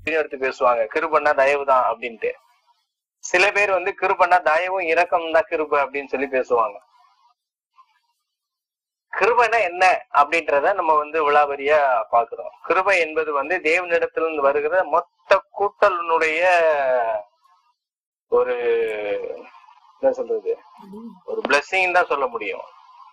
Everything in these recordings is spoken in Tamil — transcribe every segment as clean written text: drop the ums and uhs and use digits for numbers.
எடுத்து பேசுவாங்க, கிருபன்னா தயவு தான் அப்படின்ட்டு. சில பேர் வந்து கிருபன்னா தயவும் இரக்கம் தான் கிருபை அப்படின்னு சொல்லி பேசுவாங்க. கிருபைனா என்ன அப்படின்றத நம்ம வந்து விலாவரியா பாக்குறோம். கிருபை என்பது வந்து தேவனிடத்திலிருந்து வருகிற மொத்த கூட்டலினுடைய ஒரு என்ன சொல்றது, ஒரு பிளெஸிங் தான் சொல்ல முடியும்.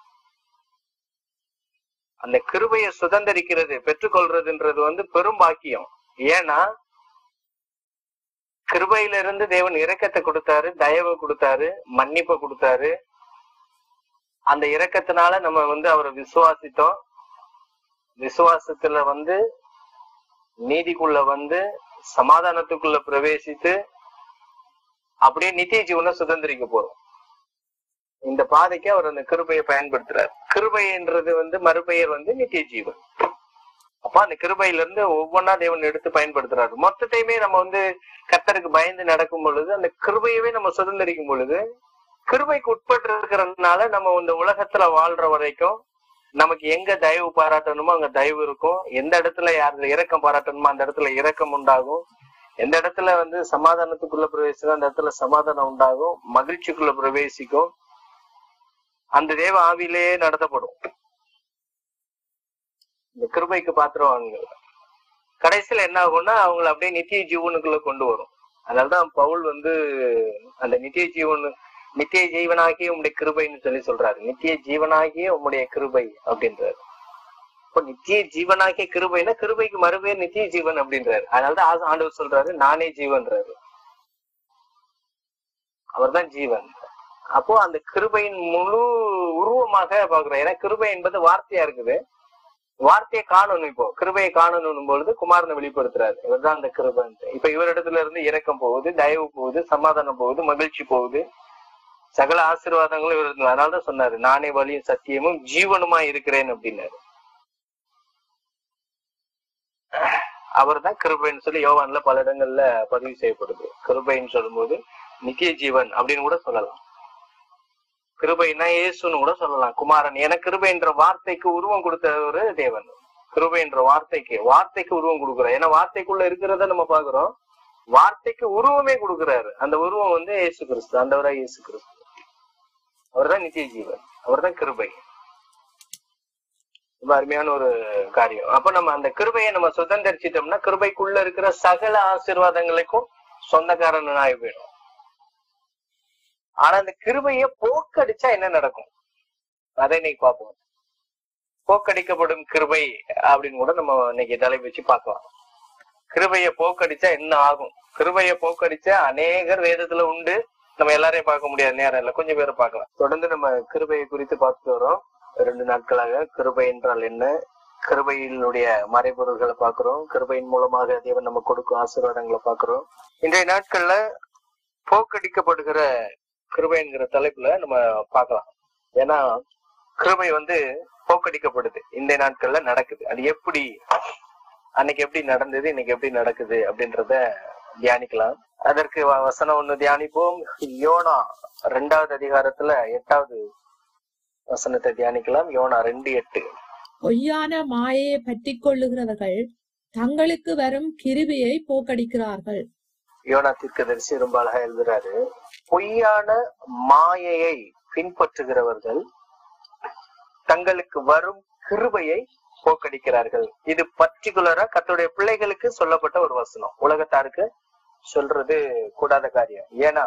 அந்த கிருபையை சுதந்திரிக்கிறது, பெற்றுக்கொள்றதுன்றது வந்து பெரும் பாக்கியம். ஏன்னா கிருபையிலிருந்து தேவன் இரக்கத்தை கொடுத்தாரு, தயவை கொடுத்தாரு, மன்னிப்பை கொடுத்தாரு. அந்த இரக்கத்தினால நம்ம வந்து அவரை விசுவாசித்தோம். விசுவாசத்துல வந்து நீதிக்குள்ள வந்து சமாதானத்துக்குள்ள பிரவேசித்து அப்படியே நித்திய ஜீவனை சுதந்திரிக்க போறோம். இந்த பாதைக்கு அவர் அந்த கிருபையை பயன்படுத்துறாரு. கிருபைன்றது வந்து மறுபெயர் வந்து நித்திய ஜீவன். அப்ப அந்த கிருபையிலிருந்து ஒவ்வொன்னா தேவன் எடுத்து பயன்படுத்துறாரு. மொத்தத்தையுமே நம்ம வந்து கர்த்தருக்கு பயந்து நடக்கும் பொழுது, அந்த கிருபையவே நம்ம சுதந்திரிக்கும் பொழுது, கிருபைக்கு உட்பட்டு இருக்கிறதுனால நம்ம இந்த உலகத்துல வாழ்ற வரைக்கும் நமக்கு எங்க தயவு பாராட்டணுமோ அங்க தயவு இருக்கும். எந்த இடத்துல யாரு இரக்கம் பாராட்டணுமோ அந்த இடத்துல இரக்கம் உண்டாகும். எந்த இடத்துல வந்து சமாதானத்துக்குள்ள பிரவேசிக்கும் அந்த இடத்துல சமாதானம் உண்டாகும். மகிழ்ச்சிக்குள்ள பிரவேசிக்கும். அந்த தேவ ஆவியிலேயே நடத்தப்படும். இந்த கிருபைக்கு பாத்திரவான்ங்க கடைசியில என்ன ஆகும்னா அவங்களை அப்படியே நித்திய ஜீவனுக்குள்ள கொண்டு வரும். அதனாலதான் பவுல் வந்து அந்த நித்திய ஜீவனாகிய உம்முடைய கிருபைன்னு சொல்றாரு. நித்திய ஜீவனாகிய உம்முடைய கிருபை அப்படின்றாரு. இப்போ நித்திய ஜீவனாகிய கிருபைனா கிருபைக்கு மறுபேர் நித்திய ஜீவன் அப்படின்றாரு. அதனாலதான் ஆண்டவர் சொல்றாரு நானே ஜீவன்றாரு. அவர் தான் ஜீவன். அப்போ அந்த கிருபையின் முழு உருவமாக பாக்குறோம். ஏன்னா கிருபை என்பது வார்த்தையா இருக்குது. வார்த்தையை காணணும். இப்போ கிருபையை காணணும் பொழுது குமாரனை வெளிப்படுத்துறாரு. இவர் தான் அந்த கிருபன். இப்ப இவரிடத்துல இருந்து இரக்கம் போகுது, தயவு போகுது, சமாதானம் போகுது, மகிழ்ச்சி போகுது, சகல ஆசீர்வாதங்களும் இவர். அதனாலதான் சொன்னாரு நானே வழியும் சத்தியமும் ஜீவனுமா இருக்கிறேன் அப்படின்னாரு. அவர் தான் கிருபைன்னு சொல்லி யோவான்ல பல இடங்கள்ல பதிவு செய்யப்படுது. கிருபைன்னு சொல்லும் போது நித்திய ஜீவன் அப்படின்னு கூட சொல்லலாம். கிருபைனா இயேசுன்னு கூட சொல்லலாம், குமாரன். ஏன்னா கிருபைன்ற வார்த்தைக்கு உருவம் கொடுத்தவர் தேவன். கிருபைன்ற வார்த்தைக்கு உருவம் கொடுக்குறாரு. ஏன்னா வார்த்தைக்குள்ள இருக்கிறத நம்ம பாக்குறோம். வார்த்தைக்கு உருவமே கொடுக்குறாரு. அந்த உருவம் வந்து இயேசு கிறிஸ்து. ஆண்டவராய் இயேசு கிறிஸ்து. அவர் தான் நித்திய ஜீவன். அவர் தான் கிருபை. ரொம்ப அருமையான ஒரு காரியம். அப்ப நம்ம அந்த கிருபையை நம்ம சுதந்திரிச்சிட்டோம்னா கிருபைக்குள்ள இருக்கிற சகல ஆசீர்வாதங்களுக்கும் சொந்தக்காரன் ஆகி போயிடும். ஆனா அந்த கிருபைய போக்கடிச்சா என்ன நடக்கும் அதை இன்னைக்கு பார்ப்போம். போக்கடிக்கப்படும் கிருபை அப்படின்னு கூட நம்ம இன்னைக்கு தலைப்பு வச்சு பார்க்கலாம். கிருபைய போக்கடிச்சா என்ன ஆகும்? கிருபைய போக்கடிச்சா அநேகர் வேதத்துல உண்டு. நம்ம எல்லாரையும் பார்க்க முடியாது, நேரம் இல்லை, கொஞ்சம் பேரை பார்க்கலாம். தொடர்ந்து நம்ம கிருபையை குறித்து பார்த்துட்டு வரோம் 2 நாட்களாக. கிருபை என்றால் என்ன, கிருபையினுடைய மறைபொருள்களை பார்க்கிறோம், கிருபையின் மூலமாக தேவன் நம்ம கொடுக்கும் ஆசீர்வாதங்களை பார்க்கிறோம். இன்றைய நாட்கள்ல போக்கடிக்கப்படுகிற கிருபை என்கிற தலைப்புல நம்ம பார்க்கலாம். ஏன்னா கிருபை வந்து போக்கடிக்கப்படுது, இந்த நாட்கள்ல நடக்குது. அது எப்படி, அன்னைக்கு எப்படி நடந்தது, இன்னைக்கு எப்படி நடக்குது அப்படின்றத தியானிக்கலாம். அதற்கு வசனம் ஒண்ணு தியானிப்போம். யோனா 2வது அதிகாரத்துல 8வது வசனத்தை தியானிக்கலாம். யோனா 2:8. பொய்யான மாயையை பற்றி கொள்ளுகிறவர்கள் தங்களுக்கு வரும் கிருபையை போக்கடிக்கிறார்கள். யோனா தீர்க்கதரிசி ரொம்ப அழகா எழுதுறாரு. பொய்யான மாயையை பின்பற்றுகிறவர்கள் தங்களுக்கு வரும் கிருபையை போக்கடிக்கிறார்கள். இது பர்டிகுலரா கர்த்தருடைய பிள்ளைகளுக்கு சொல்லப்பட்ட ஒரு வசனம். உலகத்தாருக்கு சொல்றது கூடாத காரியம். ஏன்னா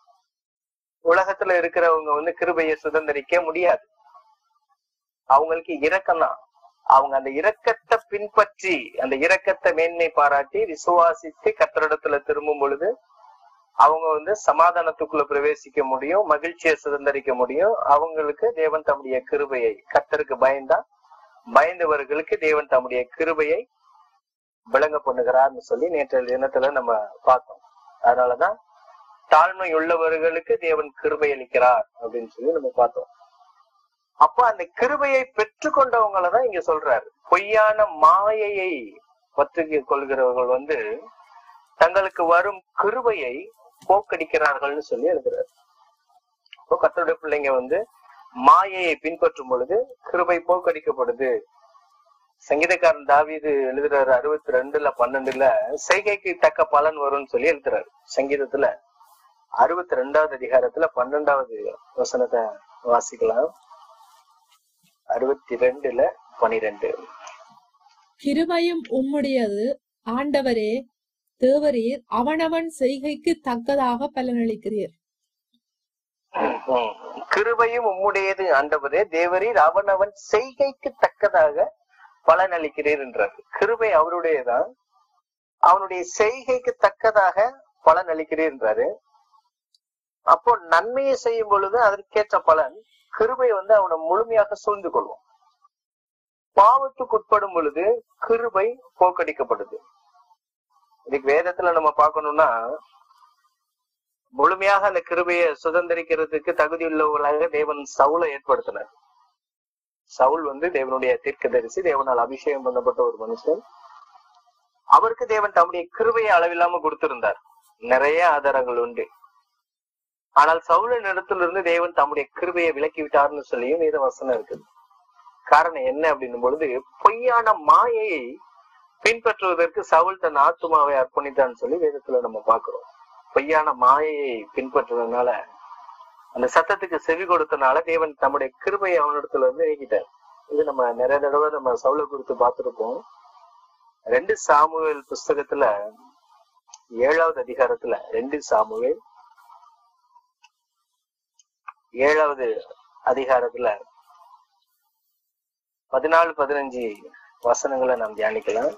உலகத்துல இருக்கிறவங்க வந்து கிருபையை சுதந்திரிக்க முடியாது. அவங்களுக்கு இரக்கம் தான். அவங்க அந்த இரக்கத்தை பின்பற்றி, அந்த இரக்கத்தை மேன்மை பாராட்டி விசுவாசித்து கர்த்தரிடத்துல திரும்பும் பொழுது அவங்க வந்து சமாதானத்துக்குள்ள பிரவேசிக்க முடியும், மகிழ்ச்சியை சுதந்திரிக்க முடியும். அவங்களுக்கு தேவன் தம்முடைய கிருபையை, கர்த்தருக்கு பயந்தவர்களுக்கு தேவன் தம்முடைய கிருபையை விளங்க பண்ணுகிறார்னு சொல்லி நேற்றைய தினத்துல நம்ம பார்த்தோம். அதனாலதான் தாழ்மை உள்ளவர்களுக்கு தேவன் கிருபை அளிக்கிறார் அப்படின்னு சொல்லி நம்ம பார்த்தோம். அப்ப அந்த கிருபையை பெற்றுக்கொண்டவங்களதான் இங்க சொல்றாரு. பொய்யான மாயையை பற்றி கொள்கிறவர்கள் வந்து தங்களுக்கு வரும் கிருபையை போக்கடிக்கிறார்கள்னு சொல்லி எழுதுறாரு. இப்போ கர்த்தருடைய பிள்ளைங்க வந்து மாயையை பின்பற்றும் பொழுது கிருபை போக்கடிக்கப்படுது சங்கீதக்காரன் தாவீது எழுதுறாரு 62:12 செய்கைக்கு தக்க பலன் வரும்னு சொல்லி எழுதுறாரு. சங்கீதத்துல 62வது அதிகாரத்துல 12வது வசனத்தை வாசிக்கலாம். 62:12. கிருபையும் உம்முடையது ஆண்டவரே, தேவரீர் அவனவன் செய்கைக்கு தக்கதாக பலனளிக்கிறீர். கிருபையும் உம்முடையது ஆண்டவரே, தேவரீர் அவனவன் செய்கைக்கு தக்கதாக பலன் அளிக்கிறீர் என்றார். கிருபை அவருடையதான், அவனுடைய செய்கைக்கு தக்கதாக பலன் அளிக்கிறீர் என்றாரு. அப்போ நன்மையை செய்யும் பொழுது அதற்கேற்ற பலன் கிருபை அவனை முழுமையாக சூழ்ந்து கொள்வோம். பாவத்துக்கு உட்படும் பொழுது கிருபை போக்கடிக்கப்படுது. இதுக்கு வேதத்துல நம்ம பார்க்கணும்னா, முழுமையாக அந்த கிருபையை சுதந்திரிக்கிறதுக்கு தகுதியுள்ளவர்களாக தேவன் சவுலை ஏற்படுத்தினார். சவுல் தேவனுடைய தீர்க்கதரிசி, தேவனால் அபிஷேகம் பண்ணப்பட்ட ஒரு மனுஷன். அவருக்கு தேவன் தம்முடைய கிருபையை அளவில்லாம கொடுத்திருந்தார். நிறைய ஆதாரங்கள் உண்டு. ஆனால் சவுலின் இடத்திலிருந்து தேவன் தம்முடைய கிருபையை விலக்கி விட்டார்னு சொல்லியும் வேத வசனம் இருக்குது. காரணம் என்ன அப்படின்னும் பொழுது, பொய்யான மாயையை பின்பற்றுவதற்கு சவுல் தன் ஆத்துமாவை அர்ப்பணித்தான்னு சொல்லி வேதத்துல நம்ம பாக்குறோம். பொய்யான மாயையை பின்பற்றுறதுனால, அந்த சத்தத்துக்கு செவி கொடுத்தனால தேவன் தம்முடைய கிருபையை அவனிடத்துல நீக்கிட்டார். இது நம்ம நிறைய தடவை நம்ம சவுலை குறித்து பார்த்திருப்போம். 2 சாமுவேல் புஸ்தகத்துல 7வது அதிகாரத்துல 2 சாமுவேல் 7வது அதிகாரத்துல 14-15 வசனங்களை நாம் தியானிக்கலாம்.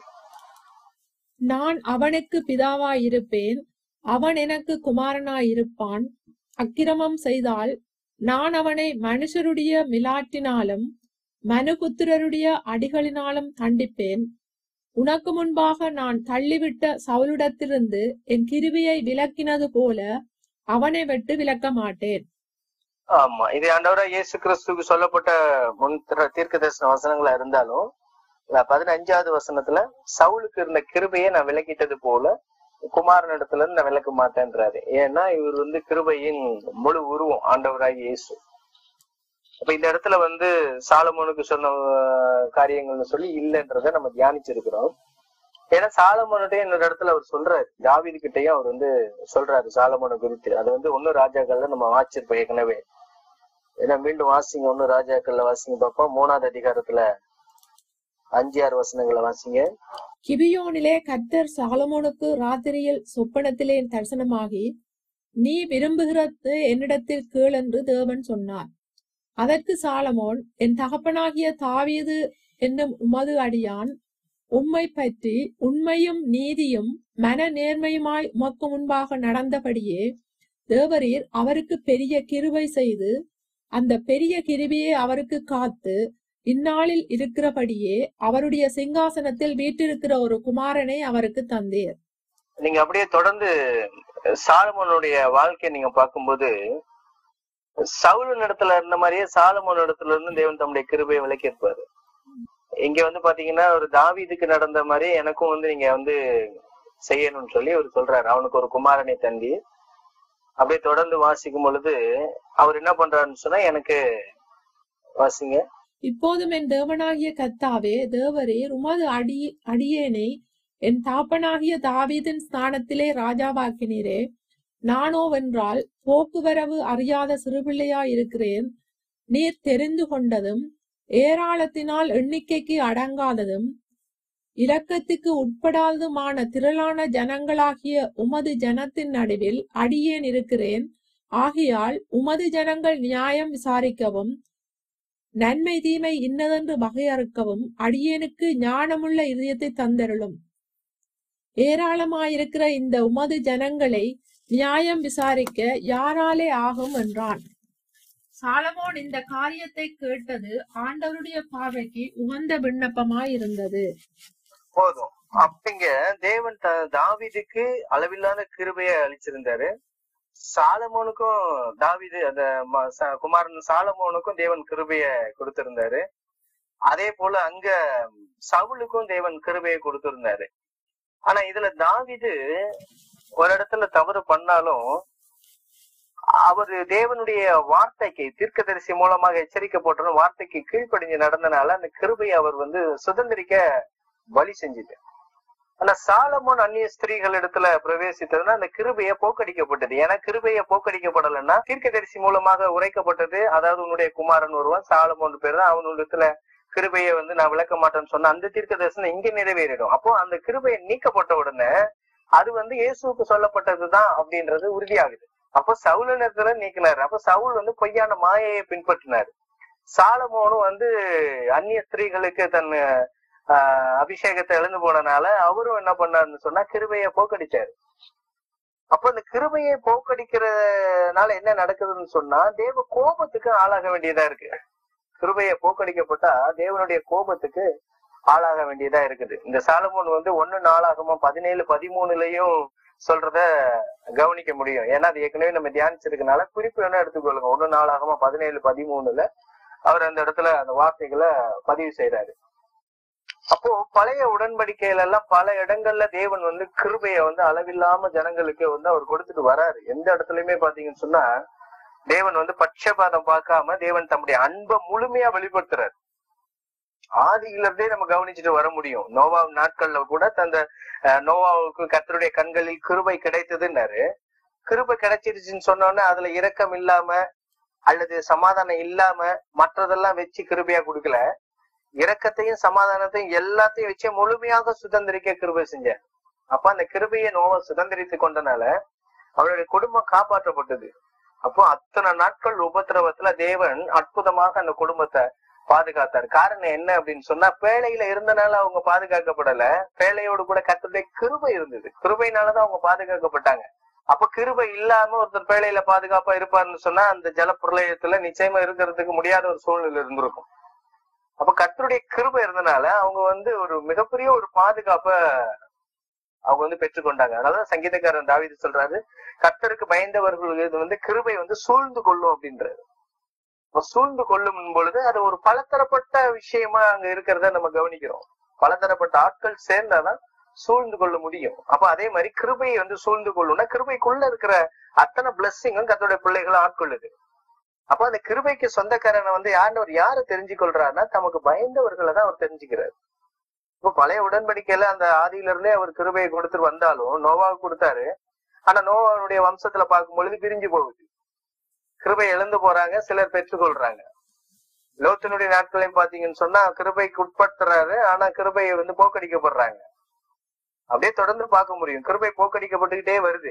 நான் அவனுக்கு பிதாவாயிருப்பேன், அவன் எனக்கு குமாரனாயிருப்பான். அக்கிரமம் செய்தால் நான் அவனை மனுஷருடைய மிலாட்டினாலும் மனுபுத்திரருடைய அடிகளினாலும் தண்டிப்பேன். உனக்கு முன்பாக நான் தள்ளிவிட்ட சவுலிடத்திலிருந்து என் கிருபையை விலக்கினது போல அவனை விட்டு விலக்க மாட்டேன். ஆமா, இது ஆண்டவராகிய இயேசு கிறிஸ்துவுக்கு சொல்லப்பட்ட முன் தீர்க்க தரிசன வசனங்களா இருந்தாலும் 15வது வசனத்துல சவுலுக்கு இருந்த கிருபையை நான் விலக்கிட்டது போல குமாரன் இடத்துல இருந்து நான் விலக்க மாட்டேன்றாரு. ஏன்னா இவர் கிருபையின் முழு உருவம் ஆண்டவராகிய இயேசு. அப்ப இந்த இடத்துல சாலமோனுக்கு சொன்ன காரியங்கள்னு சொல்லி இல்லைன்றத நம்ம தியானிச்சிருக்கிறோம். ஏன்னா சாலமோனுடைய இன்னொரு இடத்துல அவர் சொல்றாரு, தாவீது கிட்டையும் அவர் சொல்றாரு சாலமோனை குறித்து. அது 1 ராஜாக்கள்ல நம்ம வாசிச்சிருப்போம் ஏற்கனவே. ஏன்னா மீண்டும் வாசிங்க, 1 ராஜாக்கள்ல வாசிங்க பார்ப்போம். 3வது அதிகாரத்துல 5-6 வசனங்களை வாசிங்க. கிபியோனிலே கர்த்தர் சாலமோனுக்கு ராத்திரியில் சொப்பனத்திலே தரிசனமாகி, நீ விரும்புகிறது என்னிடத்தில் கேள் என்று தேவன் சொன்னார். அதற்கு சாலமோன், என் தகப்பனாகிய தாவீது என்னும் உமது அடியான் உம்மை பற்றி உண்மையும் நீதியும் மன நேர்மையுமாய் உமக்கு முன்பாக நடந்தபடியே தேவரீர் அவருக்கு பெரிய கிருபை செய்து அந்த பெரிய கிருபையை அவருக்கு காத்து இந்நாளில் இருக்கிறபடியே அவருடைய சிங்காசனத்தில் வீற்றிருக்கிற ஒரு குமாரனை அவருக்கு தந்தீர். நீங்க அப்படியே தொடர்ந்து சாலமோனுடைய வாழ்க்கையை நீங்க பார்க்கும்போது, சவுலின் இடத்துல இருந்த மாதிரியே சாலமோன் இடத்துல இருந்து தேவன் தம்முடைய கிருபையை விலக்கி இருப்பாரு. இங்க பாத்தீங்கன்னா ஒரு தாவீதுக்கு நடந்த மாதிரி எனக்கும் நீங்க செய்யணும்னு சொல்லி அவர் சொல்றாரு. அவனுக்கு ஒரு குமாரனை தந்தி. அப்படியே தொடர்ந்து வாசிக்கும் பொழுது அவர் என்ன பண்றாருன்னு சொன்னா, எனக்கு வாசிங்க. இப்போதும் என் தேவனாகிய கர்த்தாவே, தேவரீர் உமது அடியேனை என் தாப்பனாகிய தாவீதின் ஸ்தானத்திலே ராஜாவாக்கினீரே. நானோவென்றால் போக்குவரவு அறியாத சிறுபிள்ளையாயிருக்கிறேன். நீர் தெரிந்து கொண்டதும் ஏராளத்தினால் எண்ணிக்கைக்கு அடங்காததும் இரக்கத்துக்கு உட்படாததுமான திரளான ஜனங்களாகிய உமது ஜனத்தின் நடுவில் அடியேன் இருக்கிறேன். ஆகையால் உமது ஜனங்கள் நியாயம் விசாரிக்கவும் நன்மை தீமை இன்னதென்று வகையறுக்கவும் அடியேனுக்கு ஞானமுள்ள இதயத்தை தந்தருளும். ஏராளமாயிருக்கிற இந்த உமது ஜனங்களை நியாயம் விசாரிக்க யாராலே ஆகும் என்றான். சாலமோன் இந்த காரியத்தை கேட்டது ஆண்டவருடைய பார்வைக்கு உகந்த விண்ணப்பமாயிருந்தது. போதும். அப்படிங்க தேவன் தாவீதுக்கு அளவில்லாத கிருபையை அளிச்சிருந்தாரு. சாலமோனுக்கும் தாவீது அந்த குமாரன் சாலமோனுக்கும் தேவன் கிருபையை கொடுத்திருந்தாரு. அதே போல அங்க சவுலுக்கும் தேவன் கிருபையை கொடுத்திருந்தாரு. ஆனா இதுல தாவீது ஒரு இடத்துல தவறு பண்ணாலும் அவரு தேவனுடைய வார்த்தைக்கு தீர்க்கதரிசி மூலமாக எச்சரிக்கப்பட்ட வார்த்தைக்கு கீழ்ப்படிஞ்சு நடந்தனால அந்த கிருபையை அவர் வந்து சுதந்திரிக்க வழி செஞ்சுது. ஆனா சாலமோன் அந்நிய ஸ்திரீகள் இடத்துல பிரவேசித்ததுன்னா அந்த கிருபையை போக்கடிக்கப்பட்டது. ஏன்னா கிருபையை போக்கடிக்கப்படலைன்னா தீர்க்கதரிசி மூலமாக உரைக்கப்பட்டது, அதாவது உன்னுடைய குமாரன் ஒருவன் சாலமோன் பேர் தான், அவனுடைய கிருபையை வந்து நான் விளக்க மாட்டேன்னு சொன்ன அந்த தீர்க்க தரிசனம் இங்க நிறைவேறிடும். அப்போ அந்த கிருபையை நீக்கப்பட்ட உடனே அது வந்து இயேசுவுக்கு சொல்லப்பட்டதுதான் அப்படின்றது உறுதியாகுது. அப்போ சவுலினத்துல நீக்கினாரு. அப்ப சவுல் வந்து பொய்யான மாயையை பின்பற்றினாரு. சாலமோனும் வந்து அந்நிய ஸ்திரீகளுக்கு தன் அபிஷேகத்தை எழுந்து போனனால அவரும் என்ன பண்ணாருன்னு சொன்னா கிருபையை போக்கடிச்சாரு. அப்ப அந்த கிருபையை போக்கடிக்கிறதுனால என்ன நடக்குதுன்னு சொன்னா தேவ கோபத்துக்கு ஆளாக வேண்டியதா இருக்கு. கிருபையை போக்கடிக்கப்பட்டா தேவனுடைய கோபத்துக்கு ஆளாக வேண்டியதா இருக்குது. இந்த சாலமோன் வந்து 1 நாளாகமம் 17-13 சொல்றத கவனிக்க முடியும். ஏன்னா அது ஏற்கனவே நம்ம தியானிச்சிருக்கனால குறிப்பு வேணா எடுத்துக்கொள்ளுங்க. 1 நாளாகமம் 17-13 அவர் அந்த இடத்துல அந்த வார்த்தைகளை பதிவு செய்யறாரு. அப்போ பழைய உடன்படிக்கையில எல்லாம் பல இடங்கள்ல தேவன் வந்து கிருபையை வந்து அளவில்லாம ஜனங்களுக்கு வந்து அவர் கொடுத்துட்டு வராரு. எந்த இடத்துலயுமே பாத்தீங்கன்னு சொன்னா தேவன் வந்து பட்சபாதம் பார்க்காம தேவன் தம்முடைய அன்பை முழுமையா வெளிப்படுத்துறாரு. ஆதியிலிருந்தே நம்ம கவனிச்சுட்டு வர முடியும். நோவா நாட்கள்ல கூட தந்த நோவாவுக்கு கர்த்தருடைய கண்களில் கிருபை கிடைத்ததுன்னாரு. கிருபை கிடைச்சிருச்சுன்னு சொன்னோன்னே அதுல இரக்கம் இல்லாம அல்லது சமாதானம் இல்லாம மற்றதெல்லாம் வச்சு கிருபையா கொடுக்கல. இரக்கத்தையும் சமாதானத்தையும் எல்லாத்தையும் வச்சு முழுமையாக சுதந்திரிக்க கிருபை செஞ்சார். அப்ப அந்த கிருபையை நோவா சுதந்திரித்து கொண்டனால அவருடைய குடும்பம் காப்பாற்றப்பட்டது. அப்போ அத்தனை நாட்கள் உபத்திரவத்துல தேவன் அற்புதமாக அந்த குடும்பத்தை பாதுகாத்தார். காரணம் என்ன அப்படின்னு சொன்னா பேழையில இருந்தனால அவங்க பாதுகாக்கப்படல, பேழையோடு கூட கர்த்தருடைய கிருபை இருந்தது. கிருபையினாலதான் அவங்க பாதுகாக்கப்பட்டாங்க. அப்ப கிருபை இல்லாம ஒருத்தர் பேழையில பாதுகாப்பா இருப்பாருன்னு சொன்னா அந்த ஜல பிரளயத்துல நிச்சயமா இருக்கிறதுக்கு முடியாத ஒரு சூழ்நிலை இருந்திருக்கும். அப்ப கர்த்தருடைய கிருபை இருந்தனால அவங்க வந்து ஒரு மிகப்பெரிய ஒரு பாதுகாப்ப அவங்க வந்து பெற்றுக்கொண்டாங்க. அதனாலதான் சங்கீதக்காரன் தாவீது சொல்றாரு, கர்த்தருக்கு பயந்தவர்கள் இது வந்து கிருபை வந்து சூழ்ந்து கொள்ளும் அப்படின்றாரு. சூழ்ந்து கொள்ளும் பொழுது அது ஒரு பலதரப்பட்ட விஷயமா அங்க இருக்கிறத நம்ம கவனிக்கிறோம். பலதரப்பட்ட ஆட்கள் சேர்ந்தாதான் சூழ்ந்து கொள்ள முடியும். அப்ப அதே மாதிரி கிருபையை வந்து சூழ்ந்து கொள்ளும்னா கிருபைக்குள்ள இருக்கிற அத்தனை பிளஸ்ஸிங்கும் கர்த்தருடைய பிள்ளைகளை ஆட்கொள்ளுது. அப்ப அந்த கிருபைக்கு சொந்தக்காரனை வந்து யாரை தெரிஞ்சு கொள்றாருன்னா தமக்கு பயந்தவர்களை தான் அவர் தெரிஞ்சுக்கிறாரு. இப்ப பழைய உடன்படிக்கையில அந்த ஆதியில இருந்தே அவர் கிருபையை கொடுத்துட்டு வந்தாலும் நோவாவுக்கு கொடுத்தாரு. ஆனா நோவாவுடைய வம்சத்துல பார்க்கும் பொழுது பிரிஞ்சு போகுது. கிருபை எழுந்து போறாங்க, சிலர் பெற்றுக்கொள்றாங்க. லோத்தினுடைய நாட்களையும் பாத்தீங்கன்னு சொன்னா கிருபைக்கு உட்படுத்துறாரு, ஆனா கிருபையை வந்து போக்கடிக்கப்படுறாங்க. அப்படியே தொடர்ந்து பார்க்க முடியும். கிருபை போக்கடிக்கப்பட்டுக்கிட்டே வருது.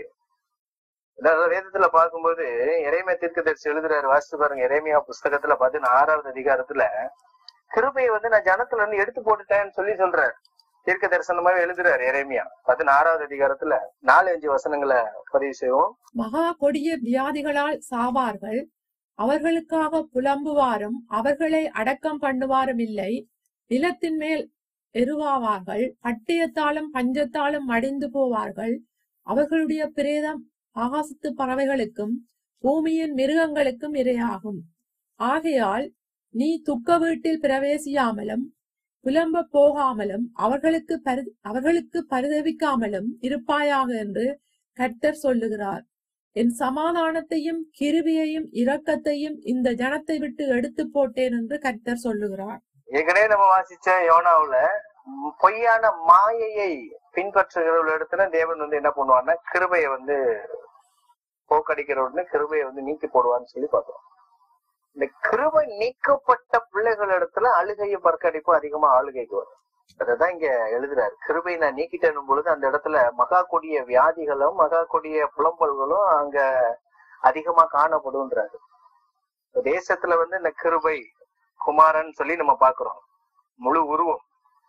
வேதத்துல பார்க்கும்போது எரேமியா தீர்க்கதரிசி எழுதுறாரு, வாசித்து பாருங்க. எரேமியா புஸ்தகத்துல 16வது அதிகாரத்துல கிருபையை வந்து நான் ஜனத்துல இருந்து எடுத்து போட்டுட்டேன்னு சொல்றாரு. தீர்க்க தரிசனமாவே எழுதுறாரு எரேமியா 16வது அதிகாரத்துல 4-5 வசனங்களை பதிவு செய்வோம். மகா கொடிய வியாதிகளால் சாவார்கள், அவர்களுக்காக புலம்புவாரும் அவர்களை அடக்கம் பண்ணுவாரும் இல்லை. நிலத்தின் மேல் எருவாவார்கள், பட்டயத்தாலும் பஞ்சத்தாலும் மடிந்து போவார்கள். அவர்களுடைய பிரேதம் ஆகாசத்து பறவைகளுக்கும் பூமியின் மிருகங்களுக்கும் இரையாகும். ஆகையால் நீ துக்க வீட்டில் பிரவேசியாமலும் புலம்ப போகாமலும் அவர்களுக்கு பரிதவிக்காமலும் இருப்பாயாக என்று கர்த்தர் சொல்லுகிறார். என் சமாதானத்தையும் கிருபையையும் இரக்கத்தையும் இந்த ஜனத்தை விட்டு எடுத்து போட்டேன் என்று கர்த்தர் சொல்லுகிறார். ஏற்கனவே நம்ம வாசிச்ச யோனாவுல பொய்யான மாயையை பின்பற்றுகிற இடத்துல தேவன் வந்து என்ன பண்ணுவான்னா கிருபையை வந்து போக்கடிக்கிற உடனே கிருபையை வந்து நீக்கி போடுவான்னு சொல்லி பார்த்தோம். இந்த கிருபை நீக்கப்பட்ட பிள்ளைகள் இடத்துல அழுகையை பறக்கடிப்பு அதிகமா ஆளுகைக்கு வரும். அதான் இங்க எழுதுறாரு. கிருபை நான் நீக்கிட்டேன் பொழுது அந்த இடத்துல மகா கொடிய வியாதிகளும் மகா கொடிய புலம்பல்களும் அங்க அதிகமா காணப்படும்ன்றாரு. தேசத்துல வந்து இந்த கிருபை குமாரன் சொல்லி நம்ம பாக்குறோம். முழு உருவம்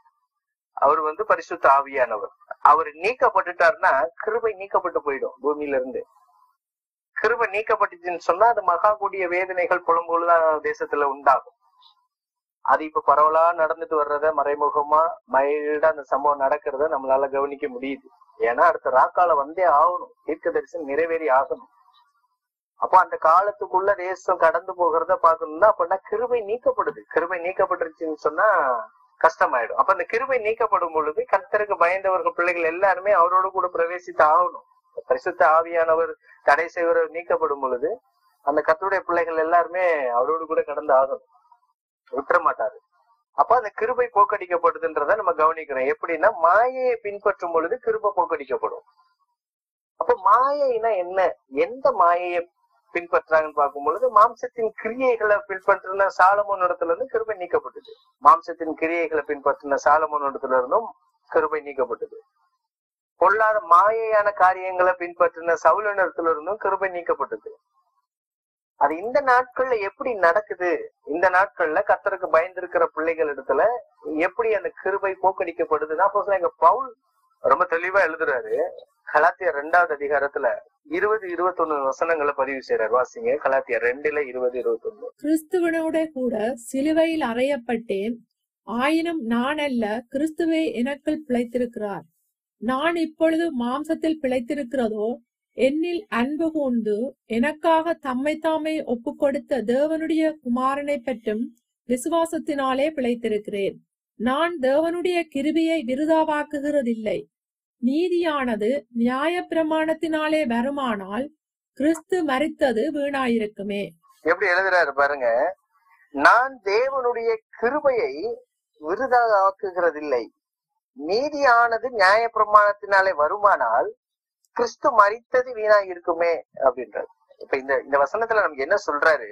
அவர் வந்து பரிசுத்த ஆவியானவர். அவர் நீக்கப்பட்டுட்டாருன்னா கிருபை நீக்கப்பட்டு போயிடும் பூமியில இருந்து. கிருபை நீக்கப்பட்டுச்சுன்னு சொன்னா அது மகா கூடிய வேதனைகள் புலம்புதான் தேசத்துல உண்டாகும். அது இப்ப பரவலா நடந்துட்டு வர்றத மறைமுகமா மைல்டா அந்த சம்பவம் நடக்கிறத நம்மளால கவனிக்க முடியுது. ஏன்னா அடுத்த ராக்கால வந்தே ஆகணும், தீர்க்க தரிசனம் நிறைவேறி ஆகணும். அப்போ அந்த காலத்துக்குள்ள தேசம் கடந்து போகிறத பாக்கணும்னா அப்படின்னா கிருபை நீக்கப்படுது. கிருபை நீக்கப்பட்டுருச்சுன்னு சொன்னா கஷ்டமாயிடும். அப்ப அந்த கிருபை நீக்கப்படும் பொழுது கர்த்தருக்கு பயந்தவர்கள் பிள்ளைகள் எல்லாருமே அவரோடு கூட பிரவேசித்து ஆகணும். பரிசுத்த ஆவியானவர் தடை செய்வர் நீக்கப்படும் பொழுது அந்த கர்த்தருடைய பிள்ளைகள் எல்லாருமே அவரோடு கூட கடந்து ஆகணும், விட்டுற மாட்டாரு. அப்ப அந்த கிருபை போக்கடிக்கப்படுதுன்றத நம்ம கவனிக்கிறோம். எப்படின்னா மாயையை பின்பற்றும் பொழுது கிருபை போக்கடிக்கப்படும். அப்ப மாயைனா என்ன? எந்த மாயையை பின்பற்றாங்கன்னு பார்க்கும் பொழுது மாம்சத்தின் கிரியைகளை பின்பற்றின சாலமோன் இடத்துல இருந்து கிருபை நீக்கப்பட்டது. மாம்சத்தின் கிரியைகளை பின்பற்றின சாலமோன் இடத்துல இருந்தும் கிருபை நீக்கப்பட்டது. பொல்லாத மாயையான காரியங்களை பின்பற்றின சவுலன் இடத்துல இருந்தும் கிருபை நீக்கப்பட்டது. அது இந்த நாட்கள்ல எப்படி நடக்குது? இந்த நாட்கள்ல கர்த்தருக்கு பயந்திருக்கிற பிள்ளைகள் இடத்துல எப்படி அந்த கிருபை போக்கடிக்கப்படுதுன்னா, எங்க பவுல் ரொம்ப தெளிவா எழுதுறாரு. கலாத்தியர் 2வது அதிகாரத்துல 20-21 வசனங்களை பதிவு செய்யறாரு. வாசிங்க. கலாத்தியர் 2:20-21. கிறிஸ்துவனோட கூட சிலுவையில் அறையப்பட்டேன், ஆயினும் நான் அல்ல, கிறிஸ்துவே எனக்குள் பிழைத்திருக்கிறார். நான் இப்பொழுது மாம்சத்தில் பிழைத்திருக்கிறதோ, என்னில் அன்பு கூர்ந்து எனக்காக தம்மை தாமே ஒப்பு கொடுத்த தேவனுடைய குமாரனை பற்றும் விசுவாசத்தினாலே பிழைத்திருக்கிறேன். நான் தேவனுடைய கிருபையை விருதாவாக்குகிறதில்லை. நீதியானது நியாய பிரமாணத்தினாலே வருமானால் கிறிஸ்து மரித்தது வீணாயிருக்குமே. எப்படி எழுதுறாரு பாருங்க. நான் தேவனுடைய கிருபையை விருதாவாக்குகிறதில்லை, நீதியானது நியாய பிரமாணத்தினாலே வருமானால் கிறிஸ்து மரித்தது வீணா இருக்குமே அப்படின்றது. இப்ப இந்த வசனத்துல நமக்கு என்ன சொல்றாரு?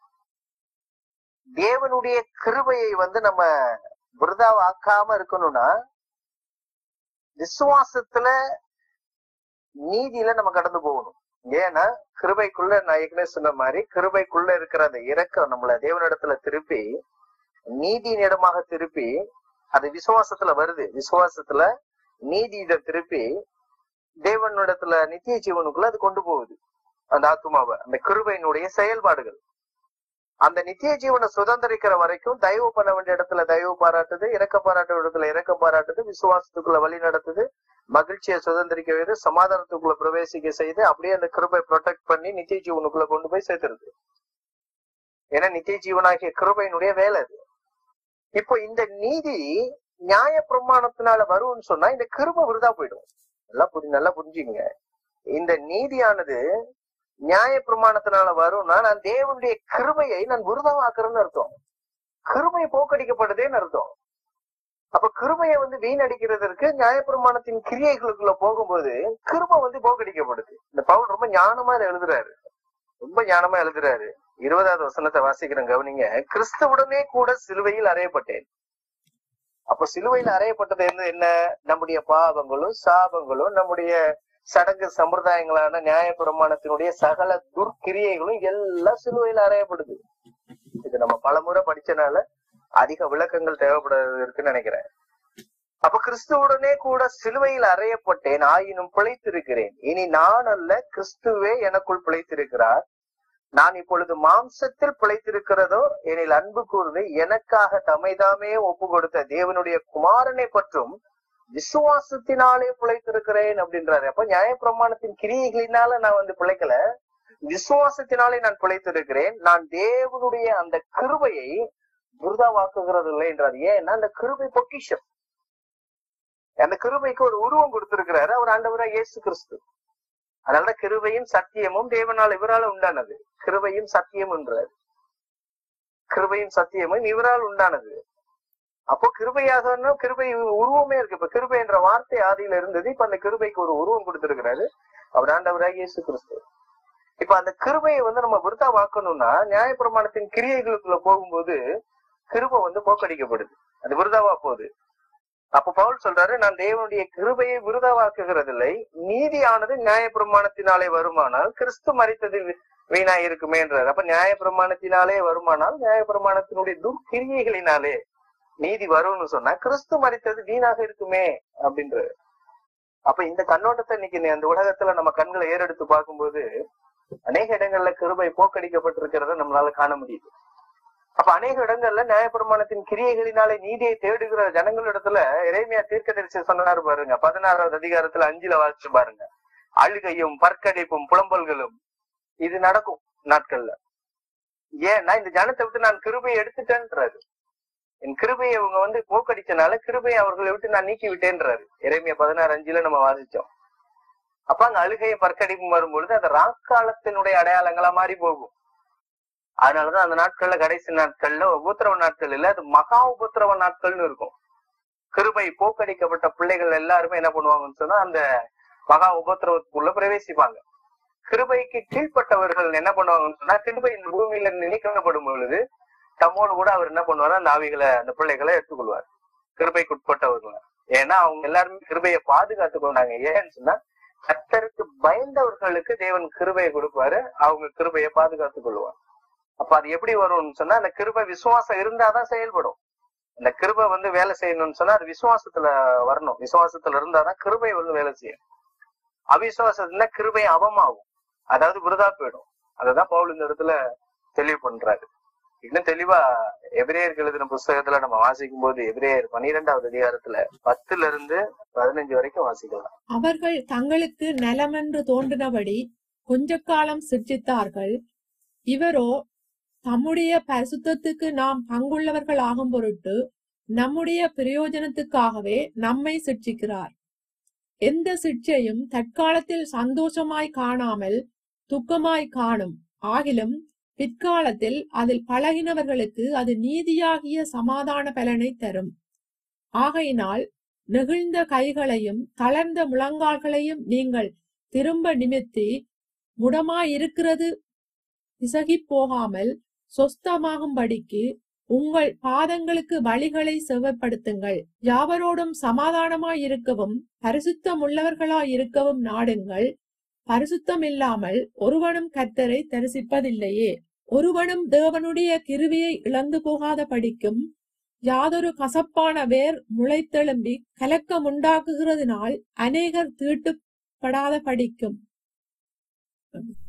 தேவனுடைய கிருபையை நம்ம விருதாவாக்காம இருக்கணும்னா விசுவாசத்துல நீதியில நம்ம கடந்து போகணும். ஏன்னா கிருபைக்குள்ள, நான் ஏற்கனவே சொன்ன மாதிரி, கிருபைக்குள்ள இருக்கிற அந்த இரக்கம் நம்மள தேவனிடத்துல திருப்பி நீதியின் இடமாக திருப்பி அது விசுவாசத்துல வருது. விசுவாசத்துல நீதியிடம் திருப்பி தேவனிடத்துல நித்திய ஜீவனுக்குள்ள அது கொண்டு போகுது அந்த ஆத்துமாவை. அந்த கிருபையினுடைய செயல்பாடுகள் அந்த நித்திய ஜீவனை சுதந்திரிக்கிற வரைக்கும் தயவு பண்ண வேண்டிய இடத்துல தயவு பாராட்டுது, இறக்க பாராட்ட இடத்துல இறக்க பாராட்டுது, விசுவாசத்துக்குள்ள வழி நடத்துது, மகிழ்ச்சியை சுதந்திரிக்க வைது, சமாதானத்துக்குள்ள பிரவேசிக்க செய்து, அப்படியே அந்த கிருபை ப்ரொடெக்ட் பண்ணி நித்திய ஜீவனுக்குள்ள கொண்டு போய் சேர்த்துருது. ஏன்னா நித்திய ஜீவனாகிய கிருபையினுடைய வேலை அது. இப்போ இந்த நீதி நியாய பிரமாணத்தினால வரும்னு சொன்னா இந்த கிருபை விருதா போயிடும். நல்லா புரிஞ்சுங்க. இந்த நீதியானது நியாய பிரமாணத்தினால வரும்னா நான் தேவனுடைய கிருபையை நான் விருதாவாக்குறேன்னு அர்த்தம். கிருபை போக்கடிக்கப்படுதேன்னு அர்த்தம். அப்ப கிருபையை வீணடிக்கிறதற்கு நியாய பிரமாணத்தின் கிரியைகளுக்குள்ள போகும்போது கிருபை போக்கடிக்கப்படுது. இந்த பவுல் ரொம்ப ஞானமா எழுதுறாரு. 20வது வசனத்தை வாசிக்கிறேன், கவனிங்க. கிறிஸ்துவுடனே கூட சிலுவையில் அறையப்பட்டேன். அப்ப சிலுவையில் அறையப்பட்டது என்ன? நம்முடைய பாவங்களும் சாபங்களும் நம்முடைய சடங்கு சம்பிரதாயங்களான நியாய பிரமாணத்தினுடைய சகல துர்க்கிரியைகளும் எல்லாம் சிலுவையில் அறையப்படுது. இது நம்ம பலமுறை படிச்சனால அதிக விளக்கங்கள் தேவைப்படுறதுன்னு நினைக்கிறேன். அப்ப கிறிஸ்துவுடனே கூட சிலுவையில் அறையப்பட்டேன், ஆயினும் பிழைத்திருக்கிறேன். இனி நான் அல்ல, கிறிஸ்துவே எனக்குள் பிழைத்திருக்கிறார். நான் இப்பொழுது மாம்சத்தில் பிழைத்திருக்கிறதோ, எனில் அன்பு கூர்ந்து எனக்காக தம்மைதாமே ஒப்பு கொடுத்த தேவனுடைய குமாரனை பற்றும் விசுவாசத்தினாலே பிழைத்திருக்கிறேன் அப்படின்றாரு. அப்ப நியாய பிரமாணத்தின் கிரியைகளினால நான் பிழைக்கல, விசுவாசத்தினாலே நான் பிழைத்திருக்கிறேன். நான் தேவனுடைய அந்த கிருபையை விருதாவாக்குகிறது இல்லை என்றார். ஏன்னா அந்த கிருபை பொக்கிஷம். அந்த கிருபைக்கு ஒரு உருவம் கொடுத்திருக்கிறாரு, அவர் ஆண்டவராக இயேசு கிறிஸ்து. அதனால கிருபையும் சத்தியமும் தேவனால் இவரால் உண்டானது. கிருபையும் சத்தியம் என்றார். கிருபையும் சத்தியமும் இவரால் உண்டானது. அப்போ கிருபையாக கிருபை உருவமே இருக்கு. இப்ப கிருபை என்ற வார்த்தை ஆதியில இருந்தது. இப்ப அந்த கிருபைக்கு ஒரு உருவம் கொடுத்திருக்கிறாரு, அவர் ஆண்டவராக இயேசு கிறிஸ்து. இப்ப அந்த கிருபையை நம்ம விருதா வாக்கணும்னா நியாய பிரமாணத்தின் கிரியைகளுக்குள்ள போகும்போது கிருபை போக்கடிக்கப்படுது, அது விருதாவா போகுது. அப்ப பவுல் சொல்றாரு, நான் தேவனுடைய கிருபையை விருதாவாக்குகிறதில்லை, நீதியானது நியாய பிரமாணத்தினாலே வருமானால் கிறிஸ்து மரித்தது வீணா இருக்குமேன்றார். அப்ப நியாய பிரமாணத்தினாலே வருமானால் நியாய பிரமாணத்தினுடைய துர்க்கிரியைகளினாலே நீதி வரும்னு சொன்னா கிறிஸ்து மரித்தது வீணாக இருக்குமே அப்படின்றது. அப்ப இந்த கண்ணோட்டத்தை இன்னைக்கு அந்த உலகத்துல நம்ம கண்களை ஏறெடுத்து பார்க்கும்போது அநேக இடங்கள்ல கிருபை போக்கடிக்கப்பட்டிருக்கிறத நம்மளால காண முடியுது. அப்ப அநேக இடங்கள்ல நியாயப்பிரமாணத்தின் கிரியைகளினாலே நீதியை தேடுகிற ஜனங்களிடத்துல எரேமியா தீர்க்கதரிசி சொன்னாரு பாருங்க, 16வது அதிகாரத்துல 5ல வாசிச்சு பாருங்க. அழுகையும் பற்கடிப்பும் புலம்பல்களும் இது நடக்கும் நாட்கள்ல. ஏன்னா இந்த ஜனத்தை விட்டு நான் கிருபையை எடுத்துட்டேன்றாரு. என் கிருபையை அவங்க போக்கடிச்சனால கிருபையை அவர்களை விட்டு நான் நீக்கி விட்டேன்றாரு. எரேமியா 16:5 நம்ம வாசிச்சோம். அப்ப அங்க அழுகையும் பற்கடிப்பும் வரும்பொழுது அது ராக்காலத்தினுடைய அடையாளங்களா மாறி போகும். அதனாலதான் அந்த நாட்கள்ல, கடைசி நாட்கள்ல உபத்திரவ நாட்கள் இல்ல, அது மகா உபத்திரவ நாட்கள்னு இருக்கும். கிருபை போக்கடிக்கப்பட்ட பிள்ளைகள் எல்லாருமே என்ன பண்ணுவாங்கன்னு சொன்னா அந்த மகா உபத்திரவத்துக்குள்ள பிரவேசிப்பாங்க. கிருபைக்கு கீழ்பட்டவர்கள் என்ன பண்ணுவாங்கன்னு சொன்னா, கிருபை இந்த பூமியில நினைக்கப்படும் பொழுது தம்மோடு கூட அவர் என்ன பண்ணுவாரு, அந்த ஆவிகளை, அந்த பிள்ளைகளை எடுத்துக்கொள்வார், கிருபைக்கு உட்பட்டவர்கள். ஏன்னா அவங்க எல்லாருமே கிருபையை பாதுகாத்து கொண்டாங்க. ஏன்னு சொன்னா கர்த்தருக்கு பயந்தவர்களுக்கு தேவன் கிருபையை கொடுப்பாரு, அவங்க கிருபையை பாதுகாத்துக் கொள்வார். அப்ப அது எப்படி வரும்னு சொன்னா, அந்த கிருபை விசுவாசம் இருந்தாதான் செயல்படும். அந்த கிருபை வேலை செய்யணும்னு சொன்னா அது விசுவாசத்துல வரணும். விசுவாசத்துல இருந்தாதான் கிருபை வேலை செய்யும். அவிசுவாசத்துல கிருபை அவமாகும், அதாவது விருதா போயிடும். அததான் பவுல் இந்த இடத்துல தெளிவு பண்றாரு. இன்னும் தெளிவா எபிரேயருக்கு எழுதின புஸ்தகத்துல நம்ம வாசிக்கும் போது எபிரேயர் 12வது அதிகாரத்துல 10-15 வரைக்கும் வாசிக்கலாம். அவர்கள் தங்களுக்கு நலமென்று தோன்றினபடி கொஞ்ச காலம் சிர்ச்சித்தார்கள். இவரோ தம்முடைய பரிசுத்தத்துக்கு நாம் பங்குள்ளவர்கள் ஆகும் பொருட்டு நம்முடைய பிரயோஜனத்துக்காகவே நம்மை சிட்சிக்கிறார். எந்த சிட்சையும் தற்காலத்தில் சந்தோஷமாய் காணாமல் துக்கமாய் காணும். ஆகிலும் பிற்காலத்தில் அதில் பழகினவர்களுக்கு அது நீதியாகிய சமாதான பலனை தரும். ஆகையினால் நெகிழ்ந்த கைகளையும் தளர்ந்த முழங்கால்களையும் நீங்கள் திரும்ப நிமித்தி முடமாயிருக்கிறது பிசகி போகாமல் சொஸ்தமாகும்படிக்கு உங்கள் பாதங்களுக்கு வழிகளை செவ்வைப்படுத்துங்கள். யாவரோடும் சமாதானமாயிருக்கவும் பரிசுத்தமுள்ளவர்களாயிருக்கவும் நாடுங்கள். பரிசுத்தம் இல்லாமல் ஒருவனும் கர்த்தரை தரிசிப்பதில்லையே. ஒருவனும் தேவனுடைய கிருபையை இழந்து போகாத படிக்கும் யாதொரு கசப்பான வேர் முளைத்தெழும்பி கலக்கம் உண்டாக்குகிறதுனால் அநேகர் தீட்டுப்படாத படிக்கும்.